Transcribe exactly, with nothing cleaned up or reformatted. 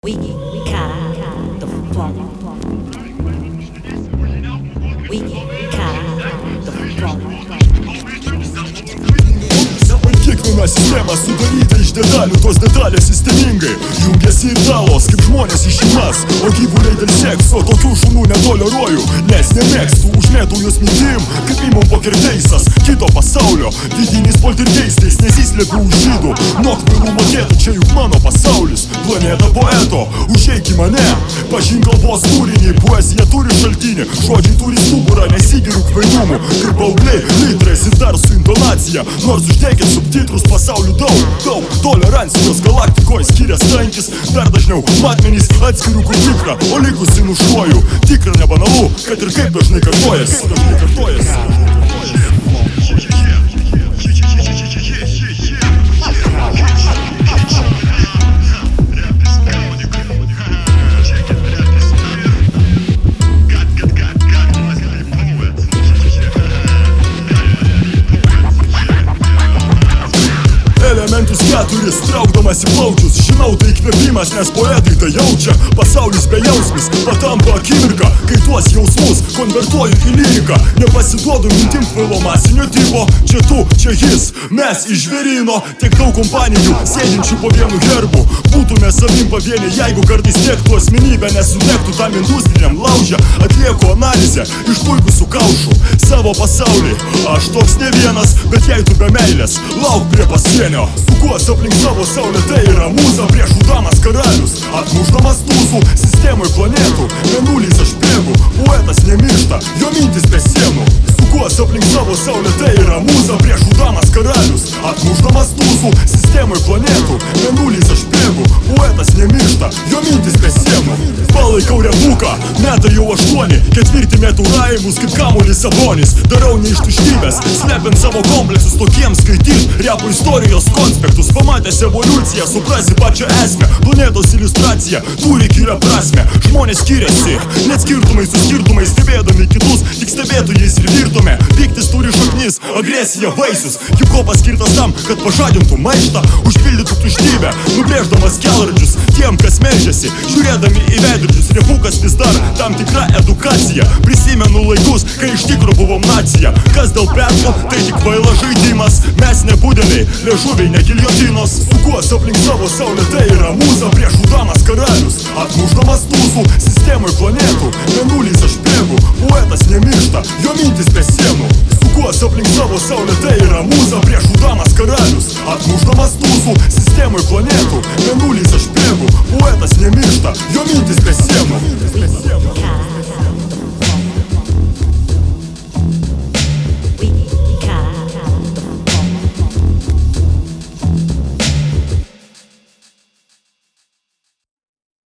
We got the funk. We got the funk. Kiekviena sistema sudaryta iš detalių, tos detalės sistemingai jungiasi į talos, kaip žmonės į šeimas. O gyvuliai dėl sekso, tokių šunų netoleruoju, nes nemėgstu, užmėtau jos mintim, kaip imam pokerteisas kito pasaulio, vidinis poltergeistais, nesislepiu už žydų, nuo kvailų mokėtų, čia juk mano pasaulis, planeta poeto, užeik į mane, pažink kalbos turinį, poezija turi šaltinį, žodžiai turi stuburą, nesigiriu kvailumu, kaip paaugliai, litrais ir dar su intonacija, nors uždėkit subtitrus pasauliu daug, daug tolerancijos galaktikoje skirias tankis, dar dažniau matmenys atskiriu kur tikra, o likusi nušuoju, tikra nebanalu, kad ir kaip dažnai kartojas, dažnai kartojas. Elementus keturis, traukdamas į plaučius, žinau tai įkvėpimas, nes poetai tai jaučia, pasaulis bejausmis, patampa akimirka, kai tuos jausmus konvertuoju į lyriką, nepasiduodu mintim kvailo masinio tipo, čia tu, čia jis, mes iš žvėryno, tiek daug kompanijų, sėdinčių po vienu herbu, būtume savim pavieni, jeigu kartais tiektų asmenybę, nesudegtų tam industriniam laužę, atlieku analizę, išpuikusių kaušų, savo pasaulį, aš toks ne vienas, bet jei tu be meilės, lauk prie pasienio. Sukuos aplink savo saulę, tai yra mūza, prieš žudamas karalius, atmušdamas tūsų, sistemoj planetų, mėnulys aš bėgu, poetas nemiršta, jo mintis be sienų. Sukuos aplink savo saulę, tai yra mūza, prieš žudamas karalius, atmušdamas tūsų, sistemoj planetų, mėnulys aš bėgu, poetas nemiršta, jo mintis be sienų. Palaikau rebuką, metai jau aštuoni, ketvirti metų raimus kaip kamuolis Sabonis, darau ne iš tuštybės, slepiant savo kompleksus tokiems skaityt repo istorijos konspektus, pamatęs evoliuciją, suprasi pačią esmę, planetos iliustracija turi gilią prasmę, žmonės skiriasi, net skirtumai su skirtumais, stebėdami kitus, tik stebėtojais ir virtume, pyktis turi šaknis, agresija vaisius, hip-hopas skirtas tam, kad pažadintų maištą, užpildytų tuštybę, nubrėždamas kelrodžius tiem, kas meldžiasi, žiūrėdami į veidrodžius, repukas vis dar tam tikra edukacija, prisimenu laikus, kai iš tikro buvom nacija, kas dėl perko, tai tik kvaila žaidimas, mes ne budeliai, liežuviai ne giljotinos, sukuos aplink savo saulę, tai yra mūza, prieš žudamas karalius, atmušdamas tūsų, sistemoj planetų, mėnulys aš bėgu, poetas nemiršta, jo mintis be sienų. Sukuos aplink savo saulę, tai yra mūza, prieš žudamas karalius, atmušdamas tūsų, sistemoj planetų, mėnulys aš bėgu, poetas nemiršta, jo mintis be sienų.